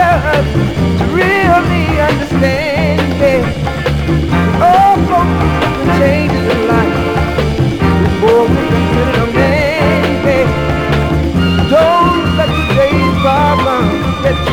us to really understand, yeah. Oh, folks, the changes in life before we consider a man, yeah. Don't let the days problems get you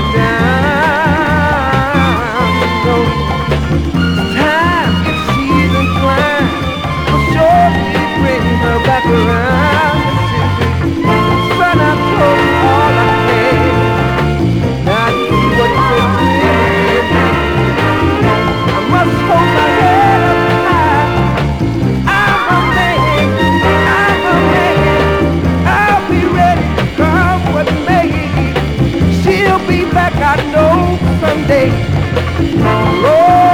down. No, time if she's inclined will surely bring her back around. Son, I've told you all I can. Now I see what it is. I must hold my head up high. I'm a man. I'm a man. I'll be ready to come what may. She'll be back, I know, someday. Lord,